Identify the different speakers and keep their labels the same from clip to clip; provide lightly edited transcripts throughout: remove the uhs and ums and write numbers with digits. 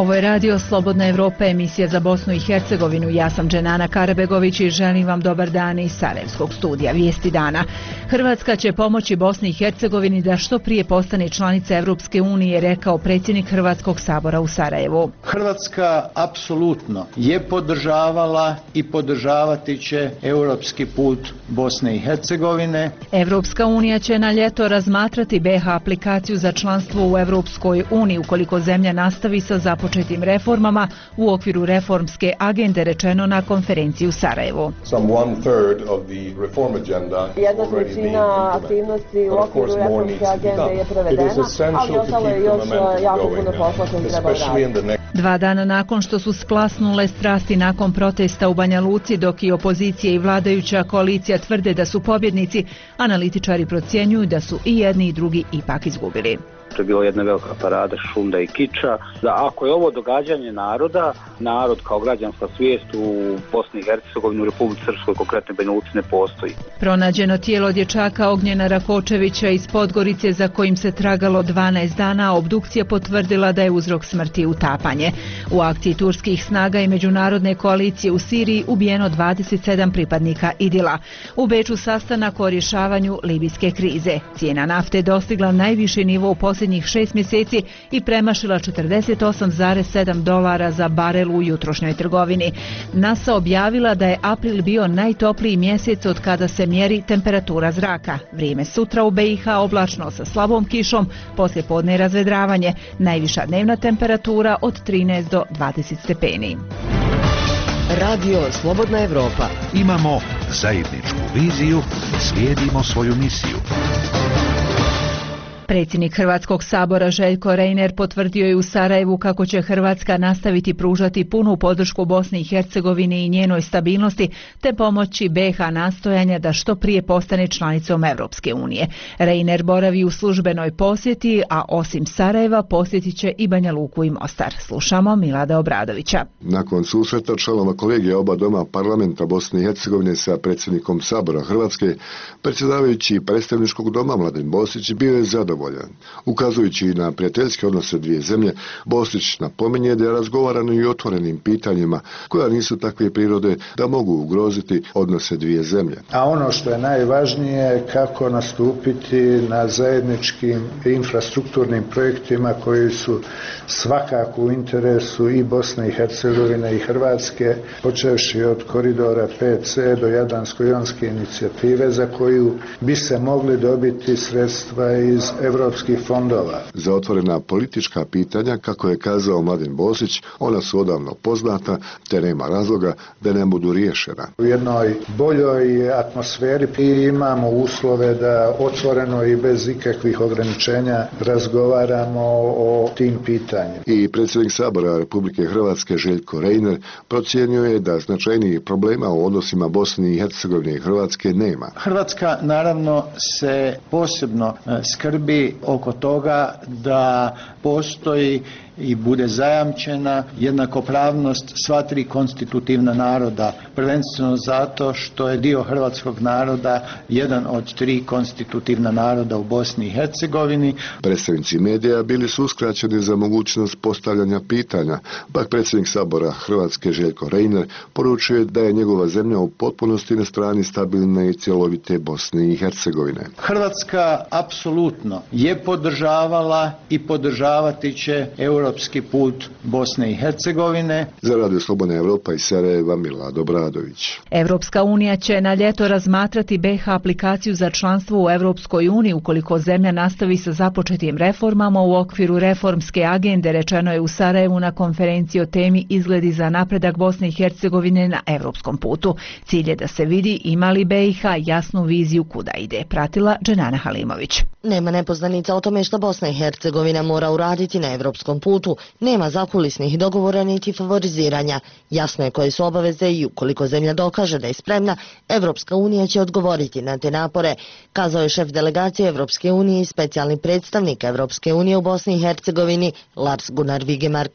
Speaker 1: Ovo je radio Slobodna Evropa, emisija za Bosnu i Hercegovinu. Ja sam Dženana Karabegović i želim vam dobar dan iz Sarajevskog studija. Vijesti dana. Hrvatska će pomoći Bosni i Hercegovini da što prije postane članica Evropske unije, rekao predsjednik Hrvatskog sabora u Sarajevu.
Speaker 2: Hrvatska apsolutno je podržavala i podržavati će europski put Bosne i Hercegovine.
Speaker 1: Evropska unija će na ljeto razmatrati BiH aplikaciju za članstvo u Evropskoj uniji ukoliko zemlja nastavi sa započetim reformama u okviru reformske agende, rečeno na konferenciji u Sarajevu.
Speaker 3: Jedna trećina aktivnosti u okviru reformske agende je provedena, ali ostalo je još jako puno posla koji treba raditi.
Speaker 1: 2 dana nakon što su splasnule strasti nakon protesta u Banja Luci, dok i opozicija i vladajuća koalicija tvrde da su pobjednici, analitičari procjenjuju da su i jedni i drugi ipak izgubili.
Speaker 4: To je bila jedna velika parada šunda i kiča. Da ako je ovo događanje naroda, narod kao građanska svijest u Bosni i Hercegovini, u Republici Srpskoj, konkretno Banja Luci, ne postoji.
Speaker 1: Pronađeno tijelo dječaka Ognjena Rakočevića iz Podgorice za kojim se tragalo 12 dana, obdukcija potvrdila da je uzrok smrti utapanje. U akciji turskih snaga i međunarodne koalicije u Siriji ubijeno 27 pripadnika IDIL-a. U Beču sastanak o rješavanju libijske krize. Cijena nafte dostigla najviši nivo u posljednjih 6 mjeseci i premašila $48,7 za barel u jutrošnjoj trgovini. NASA objavila da je april bio najtopliji mjesec od kada se mjeri temperatura zraka. Vrijeme sutra u BiH oblačno sa slabom kišom, poslije podne razvedravanje. Najviša dnevna temperatura od 13 do 20 stepeni.
Speaker 5: Radio Slobodna Evropa.
Speaker 6: Imamo zajedničku viziju, slijedimo svoju misiju.
Speaker 1: Predsjednik Hrvatskog sabora Željko Reiner potvrdio je u Sarajevu kako će Hrvatska nastaviti pružati punu podršku Bosni i Hercegovini i njenoj stabilnosti, te pomoći BiH nastojanja da što prije postane članicom Evropske unije. Reiner boravi u službenoj posjeti, a osim Sarajeva posjetit će i Banja Luku i Mostar. Slušamo Milada Obradovića.
Speaker 7: Nakon susreta članova kolegija oba doma parlamenta Bosne i Hercegovine sa predsjednikom sabora Hrvatske, predsjedavajući predstavničkog doma Mladen Bosić bio je zadovoljan. Ukazujući na prijateljske odnose dvije zemlje, Bosić napominje da je razgovarano i o otvorenim pitanjima koja nisu takve prirode da mogu ugroziti odnose dvije zemlje.
Speaker 2: A ono što je najvažnije, kako nastupiti na zajedničkim infrastrukturnim projektima koji su svakako u interesu i Bosne i Hercegovine i Hrvatske, počevši od koridora 5C do Jadransko-jonske inicijative za koju bi se mogli dobiti sredstva iz evropskih fondova.
Speaker 7: Za otvorena politička pitanja, kako je kazao Mladen Bosić, ona su odavno poznata, te nema razloga da ne budu riješena.
Speaker 2: U jednoj boljoj atmosferi imamo uslove da otvoreno i bez ikakvih ograničenja razgovaramo o tim pitanjima.
Speaker 7: I predsjednik sabora Republike Hrvatske Željko Reiner procjenjuje je da značajnijih problema u odnosima Bosne i Hercegovine i Hrvatske nema.
Speaker 2: Hrvatska naravno se posebno skrbi oko toga da postoji i bude zajamčena jednakopravnost sva tri konstitutivna naroda, prvenstveno zato što je dio hrvatskog naroda jedan od 3 konstitutivna naroda u Bosni i Hercegovini.
Speaker 7: Predstavnici medija bili su uskraćeni za mogućnost postavljanja pitanja, pak predsjednik sabora Hrvatske Željko Reiner poručuje da je njegova zemlja u potpunosti na strani stabilne i cjelovite Bosne i Hercegovine.
Speaker 2: Hrvatska apsolutno je podržavala i podržavati će europski put Bosne i Hercegovine.
Speaker 7: Za Radio Slobodna Evropa iz Sarajeva, Milad Obradović.
Speaker 1: Evropska unija će na ljeto razmatrati BiH aplikaciju za članstvo u Evropskoj uniji ukoliko zemlja nastavi sa započetim reformama u okviru reformske agende, rečeno je u Sarajevu na konferenciji o temi Izgledi za napredak Bosne i Hercegovine na evropskom putu. Cilj je da se vidi ima li BiH jasnu viziju kuda ide. Pratila Dženana Halimović.
Speaker 5: Nema nepoznanica o tome što Bosna i Hercegovina mora uraditi na evropskom putu. Nema zakulisnih dogovora niti favoriziranja. Jasno je koje su obaveze i ukoliko zemlja dokaže da je spremna, Evropska unija će odgovoriti na te napore, kazao je šef delegacije Evropske unije i specijalni predstavnik Evropske unije u Bosni i Hercegovini Lars Gunnar Vigemark.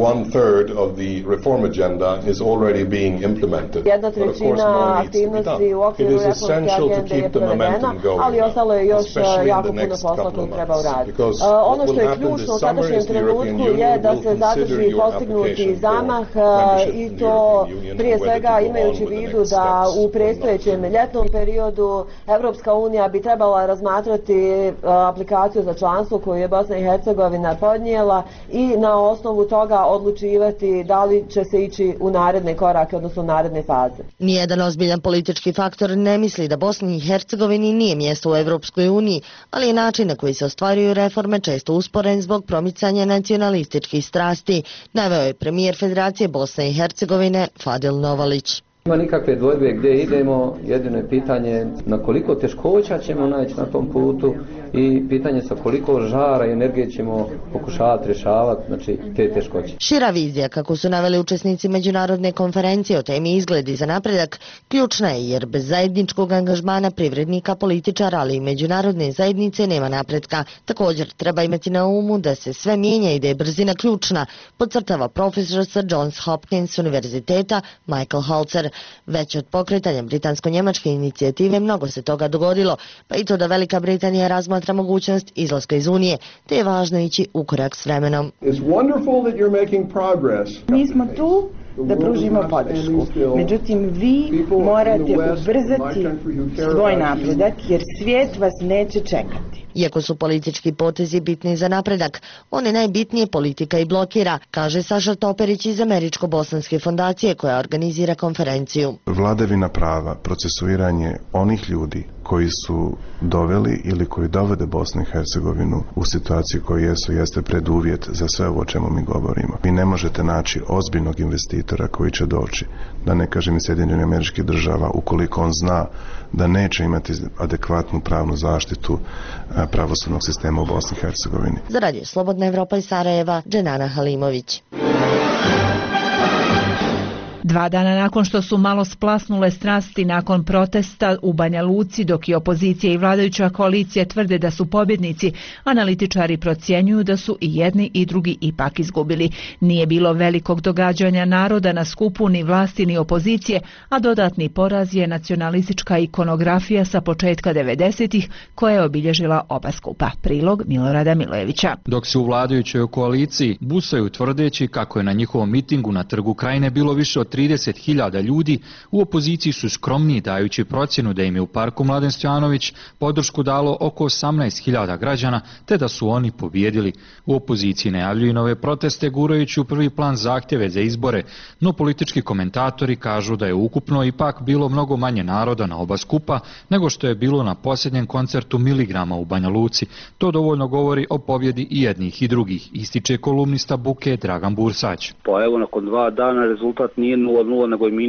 Speaker 3: Jedna trećina aktivnosti u okviru reformske agende je provedena, ali ostalo je još jako puno posla koji treba uraditi. Ono što je ključno u sadašnjem trenutku je da se zadrži postignuti zamah i to prije svega imajući u vidu da u predstojećem ljetnom periodu Evropska unija bi trebala razmatrati aplikaciju za članstvo koju je Bosna i Hercegovina podnijela i na osnovu toga odlučivati da li će se ići u naredne korake, odnosno u naredne faze.
Speaker 5: Nijedan ozbiljan politički faktor ne misli da Bosni i Hercegovini nije mjesto u Evropskoj uniji, ali je način na koji se ostvaruju reforme često usporen zbog promicanja nacionalističkih strasti, naveo je premijer Federacije Bosne i Hercegovine Fadil Novalić.
Speaker 8: Nema nikakve dvojbe gdje idemo, jedino je pitanje na koliko teškoća ćemo naći na tom putu i pitanje sa koliko žara i energije ćemo pokušavati rješavati, znači, te teškoće.
Speaker 5: Šira vizija, kako su naveli učesnici međunarodne konferencije o temi izgledi za napredak, ključna je jer bez zajedničkog angažmana privrednika, političara, ali i međunarodne zajednice nema napretka. Također treba imati na umu da se sve mijenja i da je brzina ključna, podcrtava profesor sa Johns Hopkins univerziteta Michael Holzer. Već od pokretanja britansko-njemačke inicijative mnogo se toga dogodilo, pa i to da Velika Britanija razmatra mogućnost izlaska iz Unije, te je važno ići u korak s vremenom.
Speaker 9: Mi smo tu da pružimo podršku. Međutim, vi morate ubrzati svoj napredak jer svijet vas neće čekati.
Speaker 5: Iako su politički potezi bitni za napredak, one najbitnije politika i blokira, kaže Saša Toperić iz Američko-bosanske fondacije koja organizira konferenciju.
Speaker 10: Vladavina prava, procesuiranje onih ljudi koji su doveli ili koji dovode Bosnu i Hercegovinu u situaciju koju jeste preduvjet za sve ovo o čemu mi govorimo. Vi ne možete naći ozbiljnog investitora koji će doći, da ne kažem iz Sjedinjenih Američkih Država, ukoliko on zna da neće imati adekvatnu pravnu zaštitu pravosudnog sistema u Bosni i Hercegovini.
Speaker 5: Za Radio Slobodna Evropa iz Sarajeva, Dženana Halimović.
Speaker 1: 2 dana nakon što su malo splasnule strasti nakon protesta u Banja Luci, dok i opozicija i vladajuća koalicija tvrde da su pobjednici, analitičari procjenjuju da su i jedni i drugi ipak izgubili. Nije bilo velikog događanja naroda na skupu ni vlasti ni opozicije, a dodatni poraz je nacionalistička ikonografija sa početka 90-ih koja je obilježila oba skupa. Prilog Milorada Milojevića.
Speaker 11: Dok se u vladajućoj koaliciji busaju tvrdeći kako je na njihovom mitingu na Trgu Krajine bilo više od 30.000 ljudi, u opoziciji su skromniji dajući procjenu da im je u parku Mladen Stojanović podršku dalo oko 18.000 građana, te da su oni pobijedili. U opoziciji najavljuju nove proteste gurajući u prvi plan zahtjeve za izbore, no politički komentatori kažu da je ukupno ipak bilo mnogo manje naroda na oba skupa nego što je bilo na posljednjem koncertu Miligrama u Banja Luci. To dovoljno govori o pobjedi i jednih i drugih, ističe kolumnista Buke Dragan Bursać.
Speaker 4: Pa evo, nakon 2 dana rezultat nije 0-0 nego je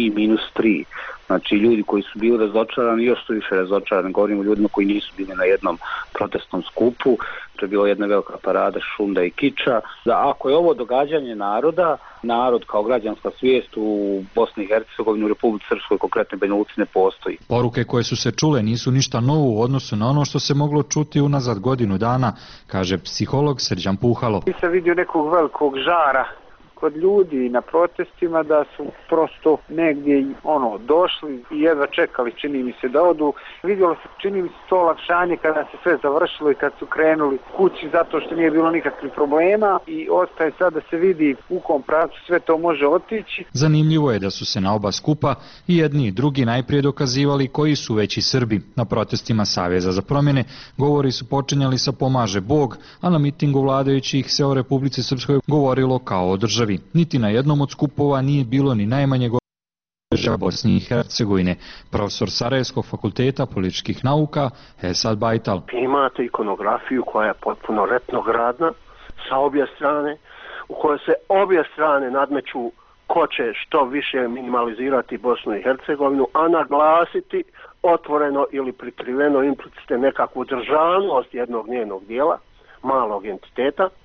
Speaker 4: -3. Znači ljudi koji su bili razočarani još su više razočarani, govorimo o ljudima koji nisu bili na jednom protestnom skupu, to je bila jedna velika parada šunda i kiča. Da ako je ovo događanje naroda, narod kao građanska svijest u Bosni i Hercegovini, u Republici Srpskoj, konkretno Banja Luci, ne postoji.
Speaker 11: Poruke koje su se čule nisu ništa novo u odnosu na ono što se moglo čuti unazad godinu dana, kaže psiholog Srđan Puhalo.
Speaker 12: Nisam vidio nekog velikog žara kod ljudi na protestima, da su prosto negdje došli i jedva čekali, čini mi se, da odu. Vidjelo se, čini mi se, to olakšanje kada se sve završilo i kad su krenuli kući zato što nije bilo nikakvih problema i ostaje sad da se vidi u kom pravcu sve to može otići.
Speaker 11: Zanimljivo je da su se na oba skupa i jedni i drugi najprije dokazivali koji su veći Srbi. Na protestima Saveza za promjene govori su počinjali sa Pomaže Bog, a na mitingu vladajućih se o Republici Srpskoj govorilo kao o državi. Niti na jednom od skupova nije bilo ni najmanje govora Bosni i Hercegovine. Profesor Sarajevskog fakulteta političkih nauka Esad Bajtal.
Speaker 13: Imate ikonografiju koja je potpuno retrogradna sa obje strane, u kojoj se obje strane nadmeću ko će što više minimalizirati Bosnu i Hercegovinu, a naglasiti otvoreno ili prikriveno implicite nekakvu državnost jednog njenog dijela, malog entiteta.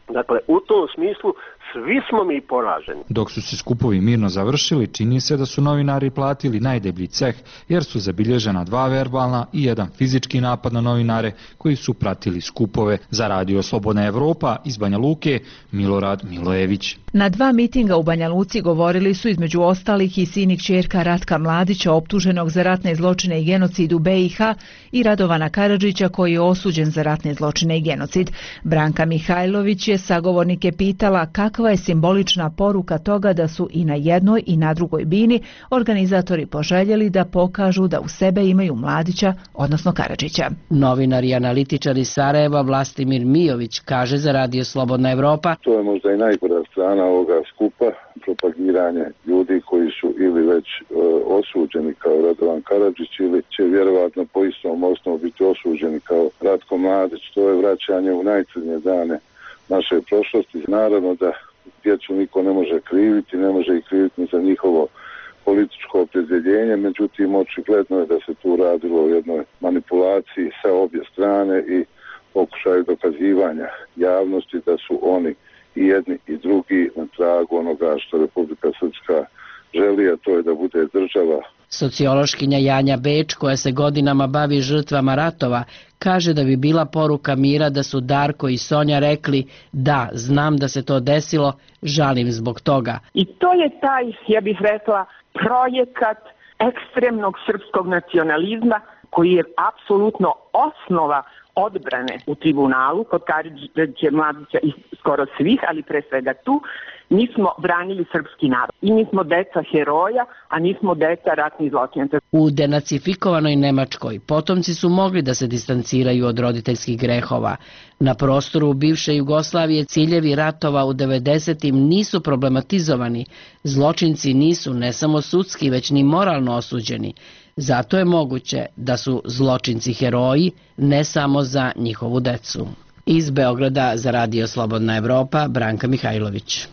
Speaker 13: Dakle, u tom smislu svi smo mi poraženi.
Speaker 11: Dok su se skupovi mirno završili, čini se da su novinari platili najdeblji ceh, jer su zabilježena 2 verbalna i 1 fizički napad na novinare koji su pratili skupove. Za Radio Slobodna Evropa iz Banja Luke, Milorad Milojević.
Speaker 1: Na 2 mitinga u Banja Luci govorili su između ostalih i sin i kćerka Ratka Mladića, optuženog za ratne zločine i genocid u BiH, i Radovana Karadžića, koji je osuđen za ratne zločine i genocid. Branka Mihajlović je sagovornike pitala kakva je simbolična poruka toga da su i na jednoj i na drugoj bini organizatori poželjeli da pokažu da u sebe imaju Mladića, odnosno Karadžića.
Speaker 14: Novinar i analitičar iz Sarajeva Vlastimir Mijović kaže za Radio Slobodna Evropa:
Speaker 15: to je možda i najgora strana ovoga skupa, propagiranje ljudi koji su ili već osuđeni kao Radovan Karadžić ili će vjerovatno po istom osnovu biti osuđeni kao Ratko Mladić. To je vraćanje u najcrnje dane naše prošlosti. Naravno da djecu niko ne može kriviti, ne može ih kriviti ni za njihovo političko opredjeljenje, međutim očigledno je da se tu radilo o jednoj manipulaciji sa obje strane i pokušaju dokazivanja javnosti da su oni i jedni i drugi na tragu onoga što Republika Srpska želi, a to je da bude država.
Speaker 14: Sociološkinja Janja Beč, koja se godinama bavi žrtvama ratova, kaže da bi bila poruka mira da su Darko i Sonja rekli: da, znam da se to desilo, žalim zbog toga.
Speaker 16: I to je taj, ja bih rekla, projekat ekstremnog srpskog nacionalizma koji je apsolutno osnova odbrane u tribunalu kod Karadžića, Mladića i skoro svih, ali pre svega tu. Mi smo branili srpski narod i mi smo deca heroja, a nismo deca ratnih zločinaca.
Speaker 14: U denacifikovanoj Nemačkoj potomci su mogli da se distanciraju od roditeljskih grehova. Na prostoru bivše Jugoslavije ciljevi ratova u 90-im nisu problematizovani. Zločinci nisu ne samo sudski, već ni moralno osuđeni. Zato je moguće da su zločinci heroji ne samo za njihovu decu. Iz Beograda za Radio Slobodna Evropa, Branka Mihajlović.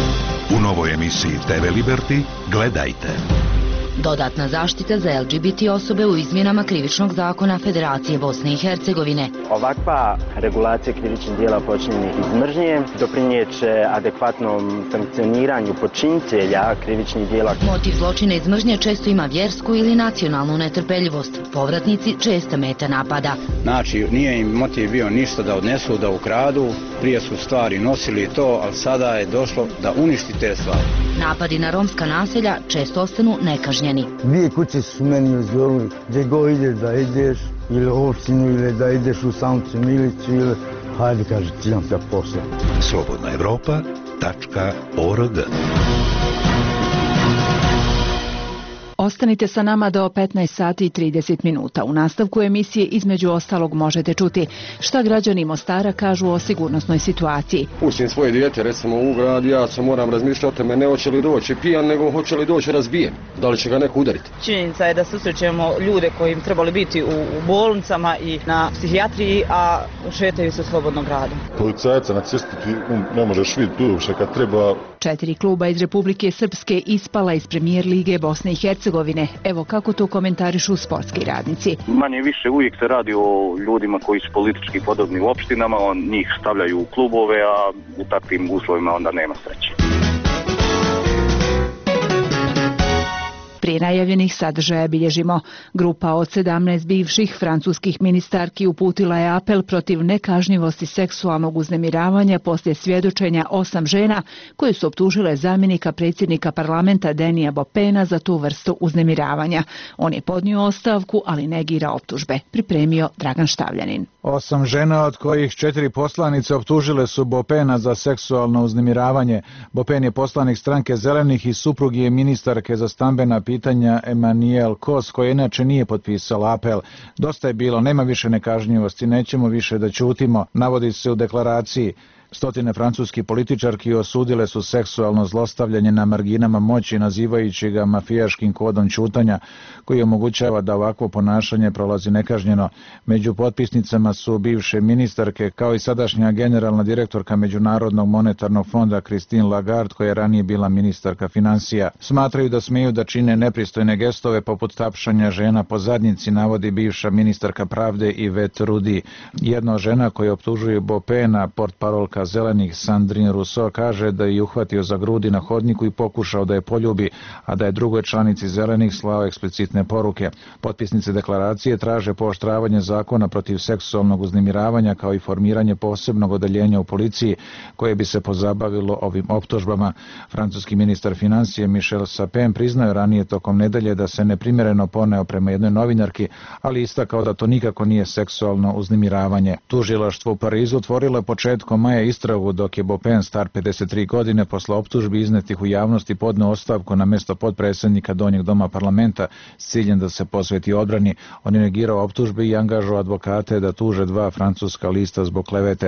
Speaker 6: U novoj emisiji TV Liberty gledajte.
Speaker 5: Dodatna zaštita za LGBT osobe u izmjenama krivičnog zakona Federacije Bosne i Hercegovine.
Speaker 17: Ovakva regulacija krivičnih djela počinjenih iz mržnje doprinijeće adekvatnom sankcioniranju počinitelja krivičnih djela.
Speaker 5: Motiv zločina iz mržnje često ima vjersku ili nacionalnu netrpeljivost. Povratnici česta meta napada.
Speaker 18: Znači, nije im motiv bio ništa da odnesu, da ukradu, prije su stvari nosili to, ali sada je došlo da uništi te stvari.
Speaker 5: Napadi na romska naselja često ostanu nekažnjeni.
Speaker 19: 2 kuće su meni uzgorili, gdje go ideš da ideš, ili u opštinu, ili da ideš u samcu milicu, ili hajde, kaže, idem se posla.
Speaker 6: slobodnaevropa.org.
Speaker 1: Ostanite sa nama do 15 sati i 30 minuta. U nastavku emisije između ostalog možete čuti šta građani Mostara kažu o sigurnosnoj situaciji.
Speaker 20: Pustim svoje dijete, recimo u grad, ja se moram razmišljati o tome ne hoće li doći pijan, nego hoće li doći razbijen. Da li će ga neko udariti?
Speaker 21: Činjenica je da susrećemo ljude koji im trebali biti u bolnicama i na psihijatriji, a šetaju se u slobodnom gradu.
Speaker 22: Policajca na cesti ne možeš vidjeti uopšte kad treba.
Speaker 1: 4 kluba iz Republike Srpske ispala iz Premijer lige Bosne i Hercegovine. Evo kako to komentarišu sportski radnici.
Speaker 4: Manje više uvijek se radi o ljudima koji su politički podobni u opštinama, njih stavljaju u klubove, a u takvim uslovima onda nema sreće.
Speaker 1: Prije najavljenih sadržaja bilježimo. Grupa od 17 bivših francuskih ministarki uputila je apel protiv nekažnjivosti seksualnog uznemiravanja poslije svjedočenja 8 žena koje su optužile zamjenika predsjednika parlamenta Denija Bopena za tu vrstu uznemiravanja. On je podnio ostavku, ali negira optužbe. Pripremio Dragan Štavljanin.
Speaker 23: 8 žena, od kojih 4 poslanice, optužile su Bopena za seksualno uznemiravanje. Bopen je poslanik stranke Zelenih i suprug je ministarke za stambena pitanja Emanuel Kos, koja inače nije potpisala apel. Dosta je bilo, nema više nekažnjivosti, nećemo više da ćutimo, navodi se u deklaraciji. Stotine francuskih političarki osudile su seksualno zlostavljanje na marginama moći, nazivajući ga mafijaškim kodom ćutanja, koji omogućava da ovakvo ponašanje prolazi nekažnjeno. Među potpisnicama su bivše ministarke, kao i sadašnja generalna direktorka Međunarodnog monetarnog fonda Christine Lagarde, koja je ranije bila ministarka financija. Smatraju da smeju da čine nepristojne gestove poput tapšanja žena po zadnjici, navodi bivša ministarka pravde Yvette Roudy. Jedna žena koja optužuje Bopena, portparolka članica Zelenih Sandrine Rousseau kaže da je uhvatio za grudi na hodniku i pokušao da je poljubi, a da je drugoj članici Zelenih slao eksplicitne poruke. Potpisnice deklaracije traže pooštravanje zakona protiv seksualnog uznemiravanja kao i formiranje posebnog odeljenja u policiji koje bi se pozabavilo ovim optužbama. Francuski ministar financije Michel Sapin priznao ranije tokom nedelje da se neprimjereno poneo prema jednoj novinarki, ali istakao da to nikako nije seksualno uznemiravanje. Tužilaštvo u Parizu otvorilo je početkom maja istragu dok je Bopin, star 53 godine, posle optužbi iznetih u javnosti podneo ostavku na mesto potpredsjednika Donjeg doma parlamenta s ciljem da se posveti odbrani. On je negirao optužbe i angažovao advokate da tuže 2 francuska lista zbog klevete.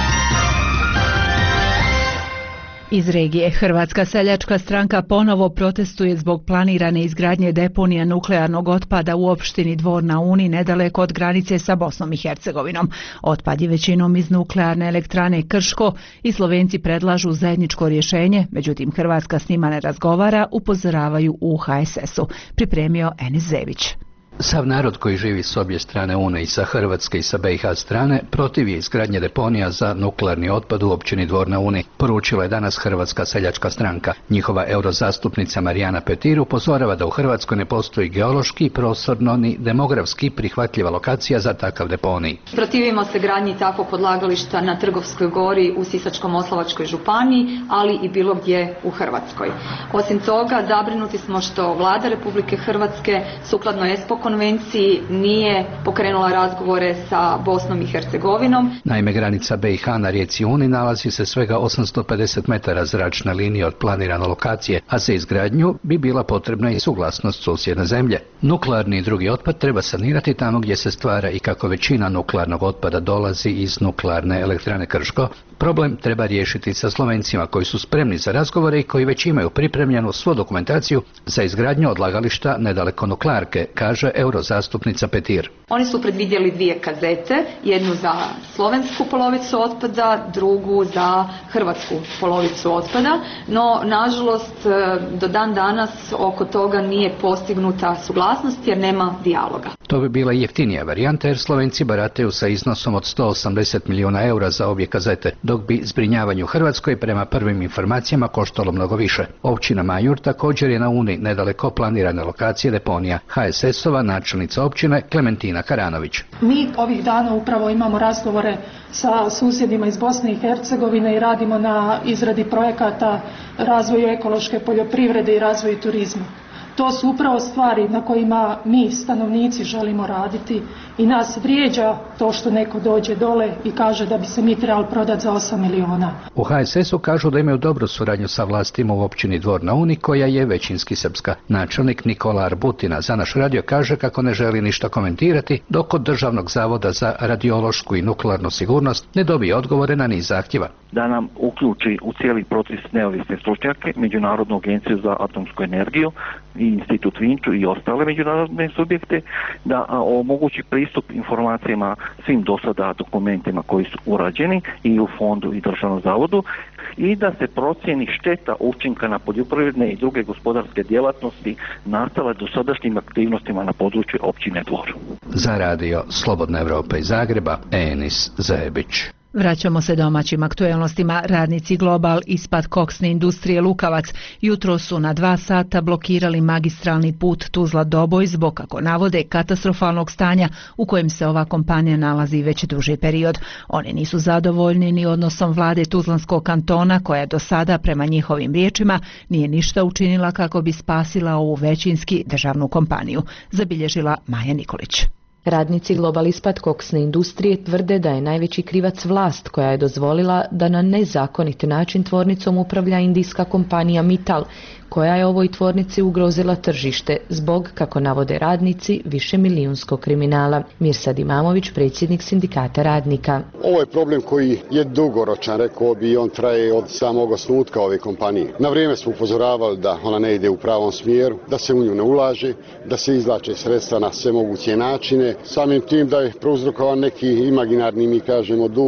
Speaker 1: Iz regije Hrvatska seljačka stranka ponovo protestuje zbog planirane izgradnje deponija nuklearnog otpada u opštini Dvor na Uni nedaleko od granice sa Bosnom i Hercegovinom. Otpad je većinom iz nuklearne elektrane Krško i Slovenci predlažu zajedničko rješenje, međutim Hrvatska s njima ne razgovara, upozoravaju u HSS-u. Pripremio Enis Zević.
Speaker 2: Sav narod koji živi s obje strane Une, i sa Hrvatske i sa BiH strane, protiv je izgradnje deponija za nuklearni otpad u općini Dvor na Uni, poručila je danas Hrvatska seljačka stranka. Njihova eurozastupnica Marijana Petir upozorava da u Hrvatskoj ne postoji geološki, prostorno ni demografski prihvatljiva lokacija za takav deponij.
Speaker 3: Protivimo se gradnji takvog odlagališta na Trgovskoj gori u Sisačko-moslavačkoj županiji, ali i bilo gdje u Hrvatskoj. Osim toga, zabrinuti smo što Vlada Republike Hrvatske sukladno ESPO konvenciji nije pokrenula razgovore sa Bosnom i Hercegovinom.
Speaker 2: Naime, granica BiH na rijeci Uni nalazi se svega 850 metara zračne linije od planirane lokacije, a za izgradnju bi bila potrebna i suglasnost susjedne zemlje. Nuklearni i drugi otpad treba sanirati tamo gdje se stvara i kako većina nuklearnog otpada dolazi iz nuklearne elektrane Krško. Problem treba riješiti sa Slovencima koji su spremni za razgovore i koji već imaju pripremljenu svu dokumentaciju za izgradnju odlagališta nedaleko nuklearke, kaže eurozastupnica Petir.
Speaker 3: Oni su predvidjeli 2 kazete, jednu za slovensku polovicu otpada, drugu za hrvatsku polovicu otpada, no nažalost do dan danas oko toga nije postignuta suglasnost jer nema dijaloga.
Speaker 2: To bi bila jeftinija varijanta jer Slovenci barataju sa iznosom od 180 milijuna eura za obje kazete, dok bi zbrinjavanje u Hrvatskoj prema prvim informacijama koštalo mnogo više. Općina Majur također je na Uni nedaleko planirane lokacije deponija. HSS-ova načelnica općine Klementina Karanović.
Speaker 7: Mi ovih dana upravo imamo razgovore sa susjedima iz Bosne i Hercegovine i radimo na izradi projekata razvoju ekološke poljoprivrede i razvoju turizma. To su upravo stvari na kojima mi stanovnici želimo raditi i nas vrijeđa to što neko dođe dole i kaže da bi se mi trebali prodati za 8 miliona.
Speaker 2: U HSS-u kažu da imaju dobru suradnju sa vlastima u općini Dvor na Uni koja je većinski srpska. Načelnik Nikola Arbutina za naš radio kaže kako ne želi ništa komentirati dok od Državnog zavoda za radiološku i nuklearnu sigurnost ne dobije odgovore na niz zahtjeva.
Speaker 24: Da nam uključi u cijeli proces neovisne stručnjake, Međunarodnu agenciju za atomsku energiju i Institut Vinču i ostale međunarodne subjekte, da omogući pristup informacijama svim dosada dokumentima koji su urađeni i u fondu i Državnom zavodu i da se procijeni šteta učinka na poljoprivredne i druge gospodarske djelatnosti nastale dosadašnjim aktivnostima na području općine Dvor.
Speaker 2: Za radio Slobodna Evropa iz Zagreba, Enis Zebić.
Speaker 1: Vraćamo se domaćim aktuelnostima. Radnici Global ispod koksne industrije Lukavac jutro su na 2 sata blokirali magistralni put Tuzla-Doboj zbog, kako navode, katastrofalnog stanja u kojem se ova kompanija nalazi već duži period. Oni nisu zadovoljni ni odnosom vlade Tuzlanskog kantona koja do sada, prema njihovim riječima, nije ništa učinila kako bi spasila ovu većinski državnu kompaniju, zabilježila Maja Nikolić.
Speaker 25: Radnici Global ispod koksne industrije tvrde da je najveći krivac vlast koja je dozvolila da na nezakonit način tvornicom upravlja indijska kompanija Mittal, koja je ovoj tvornici ugrozila tržište zbog, kako navode radnici, višemilijunskog kriminala. Mirsad Imamović, predsjednik sindikata radnika.
Speaker 26: Ovo je problem koji je dugoročan, rekao bi, on traje od samog osnutka ove kompanije. Na vrijeme smo upozoravali da ona ne ide u pravom smjeru, da se u nju ne ulaže, da se izvlače sredstva na sve moguće načine, samim tim da je prouzrokovan neki imaginarni, mi kažemo, dug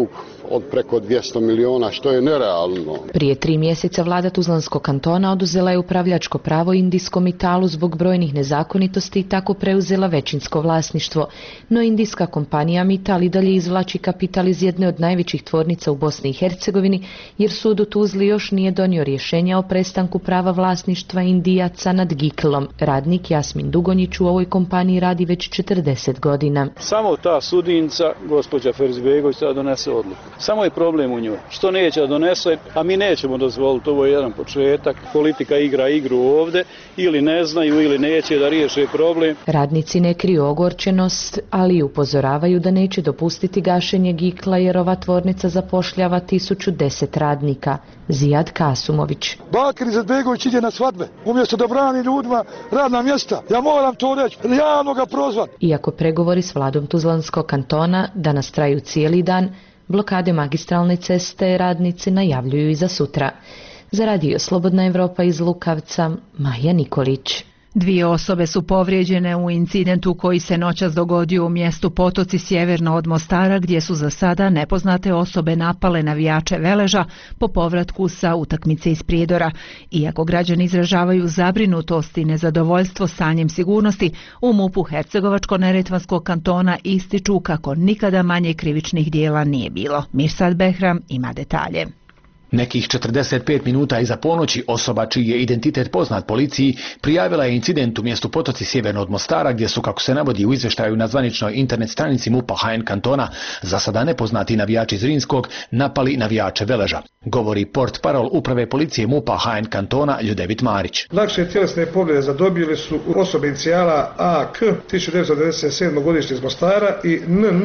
Speaker 26: od preko 200 miliona, što je nerealno.
Speaker 25: Prije 3 mjeseca vlada Tuzlanskog kantona oduzela je upravljačko pravo indijskom Mitalu zbog brojnih nezakonitosti i tako preuzela većinsko vlasništvo. No indijska kompanija Mital i dalje izvlači kapital iz jedne od najvećih tvornica u Bosni i Hercegovini, jer sud u Tuzli još nije donio rješenja o prestanku prava vlasništva Indijaca nad Giklom. Radnik Jasmin Dugonjić u ovoj kompaniji radi već 40 godina.
Speaker 8: Samo ta sudinca, gospođa Ferzbegović, da donese odluku. Samo je problem u njoj. Što neće da donese, a mi nećemo dozvoliti, ovo je jedan početak. Politika igra igru ovdje, ili ne znaju ili neće da riješe problem.
Speaker 25: Radnici ne kriju ogorčenost, ali upozoravaju da neće dopustiti gašenje Gikla jer ova tvornica zapošljava 1010 radnika. Zijad Kasumović.
Speaker 9: Bakir Izetbegović ide na svadbe, umjesto da brani ljudima radna mjesta. Ja moram to reći, javno ga prozvat.
Speaker 25: Iako pregovori s vladom Tuzlanskog kantona danas traju cijeli dan, blokade magistralne ceste radnici najavljuju i za sutra. Za Radio Slobodna Evropa iz Lukavca, Maja Nikolić.
Speaker 1: 2 osobe su povrijeđene u incidentu koji se noćas dogodio u mjestu Potoci sjeverno od Mostara, gdje su za sada nepoznate osobe napale navijače Veleža po povratku sa utakmice iz Prijedora. Iako građani izražavaju zabrinutost i nezadovoljstvo stanjem sigurnosti, u MUP-u Hercegovačko-neretvanskog kantona ističu kako nikada manje krivičnih dijela nije bilo. Mirsad Behram ima detalje.
Speaker 10: Nekih 45 minuta iza ponoći osoba čiji je identitet poznat policiji prijavila je incident u mjestu Potoci sjeverno od Mostara, gdje su, kako se navodi u izvještaju na zvaničnoj internet stranici MUP-a HN kantona, za sada nepoznati navijači Zrinskog napali navijače Veleža. Govori portparol uprave policije MUP-a HN kantona Ljudevit Marić.
Speaker 9: Lakše tjelesne povrede zadobili su osobe inicijala AK 1997. godišnje iz Mostara i NN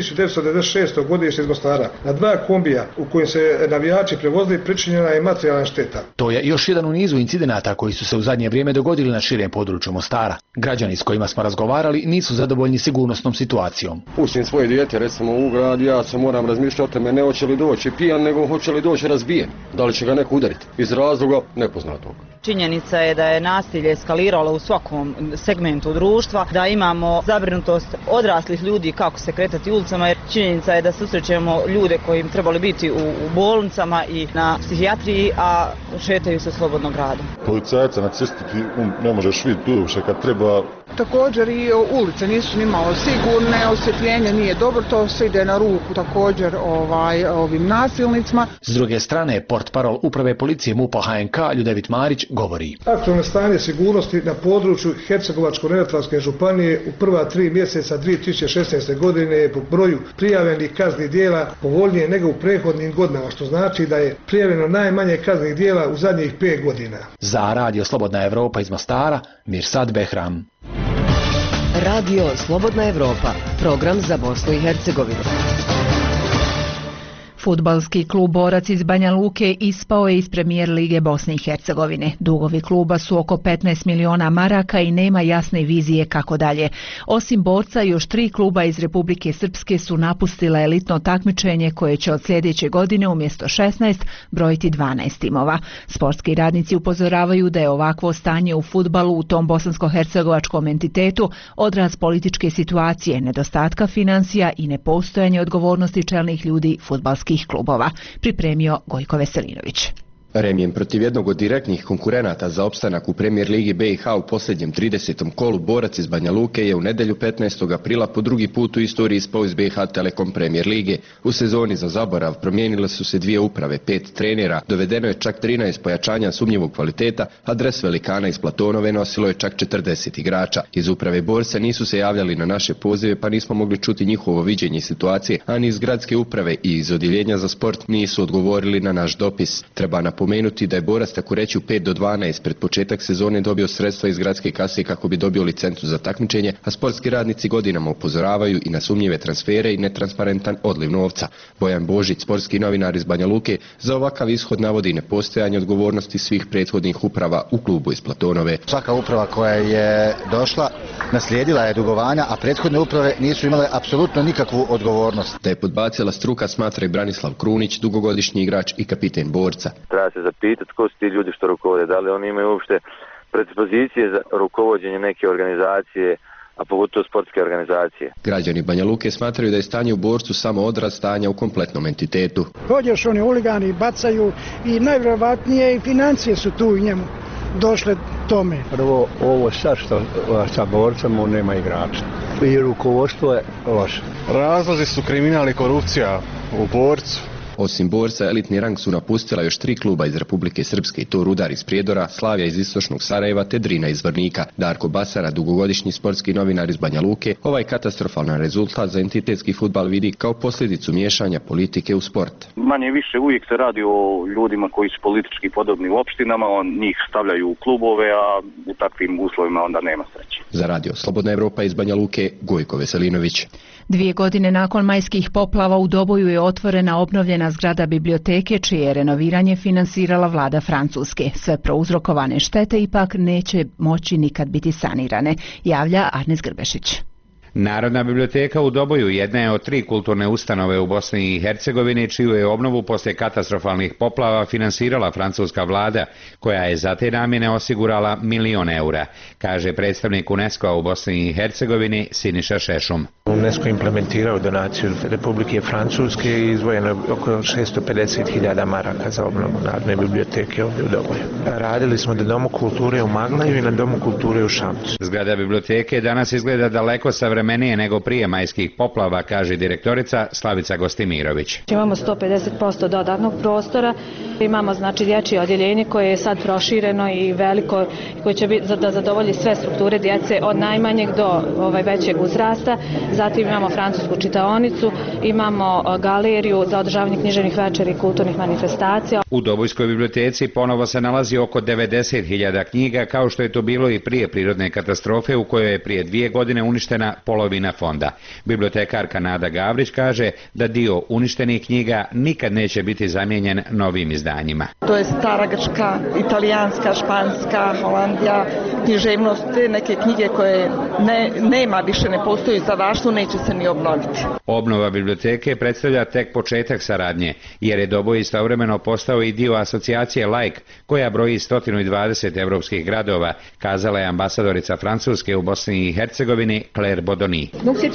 Speaker 9: 1996. godišnje iz Mostara. Na 2 kombija u kojim se navijači prevozili pričinjena je materijalna šteta.
Speaker 10: To je još jedan u nizu incidenata koji su se u zadnje vrijeme dogodili na širem području Mostara. Građani s kojima smo razgovarali nisu zadovoljni sigurnosnom situacijom.
Speaker 20: Pustim svoje dijete recimo u grad, ja se moram razmišljati o tome ne hoće li doći pijan, nego hoće li doći razbijen. Da li će ga neko udariti? Iz razloga nepoznatog.
Speaker 21: Činjenica je da je nasilje eskaliralo u svakom segmentu društva, da imamo zabrinutost odraslih ljudi kako se kretati ulicama, jer činjenica je da susrećemo ljude koji im trebali biti u bolnicama i na psihijatriji, a šetaju se slobodno gradom.
Speaker 22: Policajca na cesti ne možeš vidjeti uopšte kad treba.
Speaker 11: Također i ulice nisu ni malo sigurne, osvjetljenje nije dobro, to se ide na ruku također ovim nasilnicima.
Speaker 10: S druge strane, portparol uprave policije MUP-a HNK Ljudevit Marić govori.
Speaker 9: Aktualno stanje sigurnosti na području Hercegovačko-neretvanske županije u prva 3 mjeseca 2016. godine je po broju prijavljenih kaznenih djela povoljnije nego u prethodnim godinama, što znači da je prijavljeno najmanje kaznenih djela u zadnjih 5 godina.
Speaker 10: Za Radio Slobodna Evropa iz Mostara, Mirsad Behram.
Speaker 12: Radio Slobodna Evropa, program za Bosnu i Hercegovinu.
Speaker 1: Fudbalski klub Borac iz Banja Luke ispao je iz Premijer lige Bosne i Hercegovine. Dugovi kluba su oko 15 miliona maraka i nema jasne vizije kako dalje. Osim Borca, još 3 kluba iz Republike Srpske su napustila elitno takmičenje koje će od sljedeće godine umjesto 16 brojiti 12 timova. Sportski radnici upozoravaju da je ovakvo stanje u fudbalu u tom bosansko-hercegovačkom entitetu odraz političke situacije, nedostatka financija i nepostojanje odgovornosti čelnih ljudi fudbalskih klubova. Pripremio Gojko Veselinović.
Speaker 13: Remijem protiv jednog od direktnih konkurenata za opstanak u Premijer ligi BiH u posljednjem 30. kolu Borac iz Banja Luke je u nedjelju 15. aprila po drugi put u istoriji ispao iz BiH Telekom Premijer lige. U sezoni za zaborav promijenile su se 2 uprave, 5 trenera, dovedeno je čak 13 pojačanja sumnjivog kvaliteta, a dres velikana iz Platonove nosilo je čak 40 igrača. Iz uprave Borca nisu se javljali na naše pozive, pa nismo mogli čuti njihovo viđenje situacije, a ni iz gradske uprave i iz odjeljenja za sport nisu odgovorili na naš dopis. Treba napomenuti da je Borac tako reći u 5 do 12 pred početak sezone dobio sredstva iz gradske kase kako bi dobio licencu za takmičenje, a sportski radnici godinama upozoravaju i na sumnjive transfere i netransparentan odliv novca. Bojan Božić, sportski novinar iz Banja Luke, za ovakav ishod navodi nepostojanje odgovornosti svih prethodnih uprava u klubu iz Platonove.
Speaker 27: Svaka uprava koja je došla naslijedila je dugovanja, a prethodne uprave nisu imale apsolutno nikakvu odgovornost.
Speaker 13: Da je podbacila struka smatra i Branislav Krunić, dugogodišnji igrač i kapiten Borca.
Speaker 28: Treba se zapitati ko su ti ljudi što rukovode, da li oni imaju uopšte predispozicije za rukovođenje neke organizacije, a pogotovo sportske organizacije.
Speaker 13: Građani Banja Luke smatraju da je stanje u Borcu samo odraz stanja u kompletnom entitetu.
Speaker 5: Hođeš oni huligani bacaju i najvjerovatnije i financije su tu u njemu došle tome.
Speaker 6: Prvo ovo sad što sa Borcem nema igrača i rukovodstvo je loše.
Speaker 14: Razlozi su kriminal i korupcija u Borcu.
Speaker 13: Osim Borca, elitni rang su napustila još 3 kluba iz Republike Srpske i to Rudar iz Prijedora, Slavija iz istočnog Sarajeva te Drina iz Vrnika. Darko Basara, dugogodišnji sportski novinar iz Banja Luke, ovaj katastrofalan rezultat za entitetski fudbal vidi kao posljedicu miješanja politike u sport.
Speaker 24: Manje više uvijek se radi o ljudima koji su politički podobni u opštinama, njih stavljaju u klubove, a u takvim uslovima onda nema sreće.
Speaker 13: Za Radio Slobodna Evropa iz Banja Luke, Gojko Veselinović.
Speaker 1: 2 godine nakon majskih poplava u Doboju je otvorena obnovljena zgrada biblioteke, čije je renoviranje finansirala vlada Francuske. Sve prouzrokovane štete ipak neće moći nikad biti sanirane, javlja Arnes Grbešić.
Speaker 15: Narodna biblioteka u Doboju jedna je od 3 kulturne ustanove u Bosni i Hercegovini, čiju je obnovu poslije katastrofalnih poplava finansirala francuska vlada, koja je za te namjene osigurala 1 milion eura, kaže predstavnik UNESCO-a u Bosni i Hercegovini Siniša Šešum.
Speaker 16: UNESCO implementirao donaciju Republike Francuske i izdvojeno oko 650.000 maraka za obnovu Narodne biblioteke ovdje u Doboju. Radili smo na Domu kulture u Maglaju i na Domu kulture u Šamcu.
Speaker 15: Zgrada biblioteke danas izgleda daleko savremenije nego prije majskih poplava, kaže direktorica Slavica Gostimirović.
Speaker 17: Imamo 150% dodatnog prostora, imamo znači dječje odjeljenje koje je sad prošireno i veliko, koje će biti da zadovolji sve strukture djece od najmanjeg do većeg uzrasta. Zatim imamo francusku čitaonicu, imamo galeriju za održavanje književnih večeri i kulturnih manifestacija.
Speaker 15: U Dobojskoj biblioteci ponovo se nalazi oko 90.000 knjiga, kao što je to bilo i prije prirodne katastrofe u kojoj je prije 2 godine uništena polovina fonda. Bibliotekarka Nada Gavrić kaže da dio uništenih knjiga nikad neće biti zamijenjen novim izdanjima.
Speaker 18: To je stara grčka, italijanska, španska, Holandija, književnost, neke knjige koje nema više, ne postoji za vaštvu, neće se ni obnoviti.
Speaker 15: Obnova biblioteke predstavlja tek početak saradnje, jer je Doboj istovremeno postao i dio asocijacije Like, koja broji 120 evropskih gradova, kazala je ambasadorica Francuske u Bosni i Hercegovini Claire Bodoni.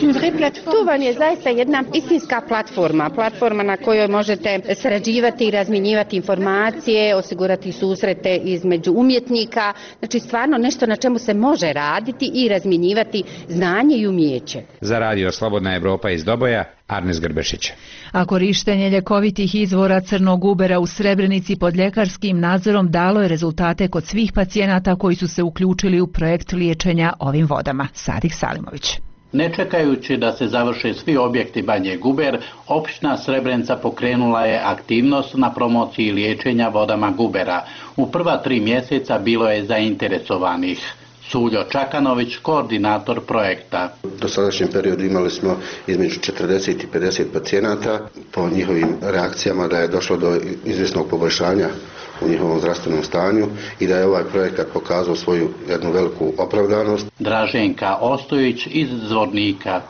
Speaker 19: Tu vam je zaista jedna istinska platforma na kojoj možete sarađivati i razmjenjivati informacije, osigurati susrete između umjetnika, znači stvarno nešto na čemu se može raditi i razmjenjivati znanje i umijeće.
Speaker 15: Za Radio Slobodna Evropa iz Doboja, Arnes Grbešić.
Speaker 1: A korištenje ljekovitih izvora crnog ubera u Srebrenici pod ljekarskim nadzorom dalo je rezultate kod svih pacijenata koji su se uključili u projekt liječenja ovim vodama. Sadik Salimović.
Speaker 29: Ne čekajući da se završe svi objekti Banje Guber, općina Srebrenica pokrenula je aktivnost na promociji liječenja vodama Gubera. U prva 3 mjeseca bilo je zainteresovanih. Suljo Čakanović, koordinator projekta.
Speaker 30: Do sadašnjem periodu imali smo između 40 i 50 pacijenata. Po njihovim reakcijama da je došlo do izvjesnog poboljšanja u njihovom zdravstvenom stanju i da je ovaj projekat pokazao svoju jednu veliku opravdanost.
Speaker 29: Draženka Ostojić iz Zvornika.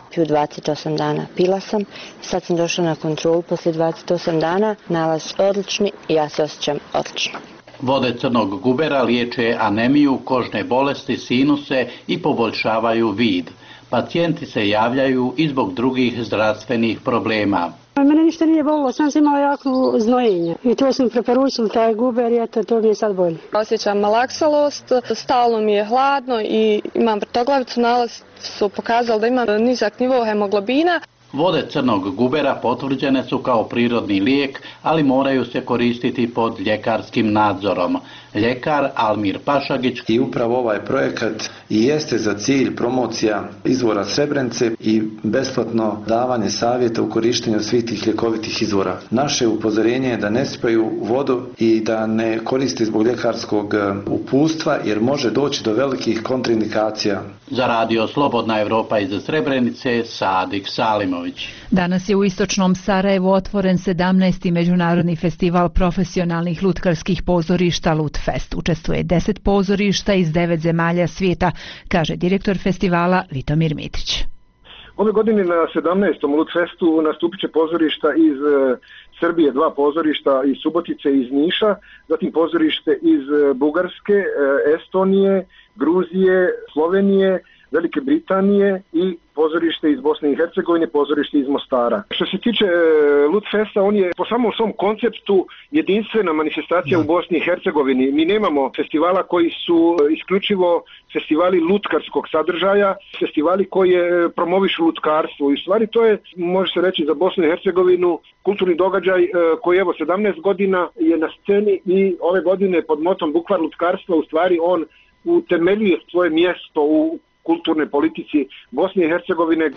Speaker 31: 28 dana pila sam, sad sam došla na kontrolu poslije 28 dana, nalaz odlični i ja se osjećam odlično.
Speaker 29: Vode crnog gubera liječe anemiju, kožne bolesti, sinuse i poboljšavaju vid. Pacijenti se javljaju i zbog drugih zdravstvenih problema.
Speaker 32: Mene ništa nije bolilo, sam imala jako znojenje i to sam preporučila taj guber i eto, to mi je sad bolje.
Speaker 33: Osjećam malaksalost, stalno mi je hladno i imam vrtoglavicu, nalaz su pokazali da imam nizak nivo hemoglobina.
Speaker 29: Vode crnog gubera potvrđene su kao prirodni lijek, ali moraju se koristiti pod ljekarskim nadzorom. Ljekar Almir Pašagić.
Speaker 34: I upravo ovaj projekat i jeste za cilj promocija izvora Srebrenice i besplatno davanje savjeta u korištenju svih tih ljekovitih izvora. Naše upozorenje je da ne sipaju vodu i da ne koriste zbog ljekarskog uputstva jer može doći do velikih kontraindikacija.
Speaker 29: Za Radio Slobodna Evropa iz Srebrenice, Sadik Salimović.
Speaker 1: Danas je u istočnom Sarajevu otvoren 17. međunarodni festival profesionalnih lutkarskih pozorišta Lutfest. Učestvuje 10 pozorišta iz 9 zemalja svijeta, kaže direktor festivala Vitomir Mitrić.
Speaker 35: Ove godine na 17. Lutfestu nastupit će pozorišta iz Srbije, 2 pozorišta iz Subotice i iz Niša, zatim pozorište iz Bugarske, Estonije, Gruzije, Slovenije, Velike Britanije i pozorište iz Bosne i Hercegovine, pozorište iz Mostara. Što se tiče Lutfesta, on je po samom svom konceptu jedinstvena manifestacija u Bosni i Hercegovini. Mi nemamo festivala koji su isključivo festivali lutkarskog sadržaja, festivali koji promovišu lutkarstvo. I u stvari to je, može se reći, za Bosnu i Hercegovinu kulturni događaj koji evo 17 godina je na sceni i ove godine pod motom Bukvar lutkarstva u stvari on utemeljuje svoje mjesto u kulturne politici Bosne i Hercegovine.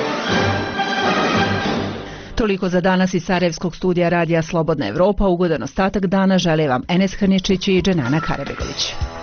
Speaker 1: Toliko za danas iz Sarajevskog studija Radija Slobodna Evropa. Ugodan ostatak dana žele vam Enes Hrničić i Dženana Karabegović.